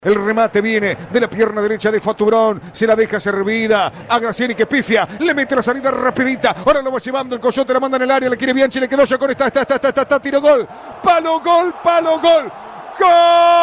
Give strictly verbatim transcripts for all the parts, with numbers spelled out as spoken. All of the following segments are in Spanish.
El remate viene de la pierna derecha de Faturón, se la deja servida a Graciani que pifia, le mete la salida rapidita, ahora lo va llevando el Coyote, la manda en el área, le quiere Bianchi, le quedó ya con esta, esta, esta, esta, esta, esta, tiro gol, palo gol, palo gol, gol.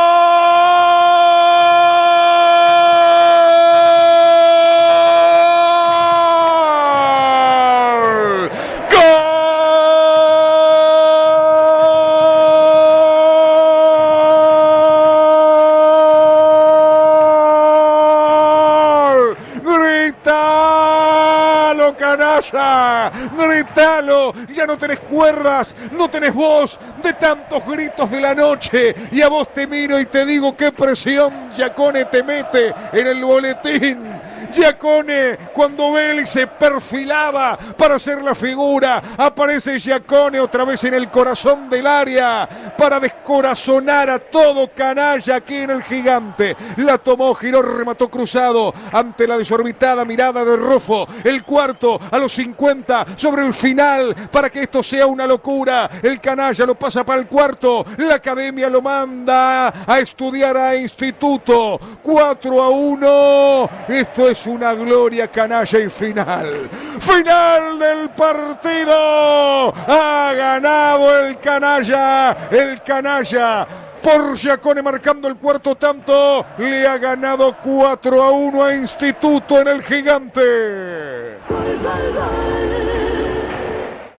¡Gritalo, canalla! ¡Gritalo! Ya no tenés cuerdas, no tenés voz de tantos gritos de la noche. Y a vos te miro y te digo qué presión Giacone te mete en el boletín. Giacone, cuando Vélez se perfilaba para hacer la figura, aparece Giacone otra vez en el corazón del área para descorazonar a todo canalla aquí en el Gigante. La tomó, giró, remató cruzado ante la desorbitada mirada de Rufo. El cuarto a los cincuenta sobre el final para que esto sea una locura. El canalla lo pasa para el cuarto. La academia lo manda a estudiar a Instituto. cuatro a uno. Esto es una gloria, canalla, y final. Final del partido. Ha ganado el canalla. El canalla. Por Giacone marcando el cuarto tanto, le ha ganado cuatro a uno a Instituto en el Gigante.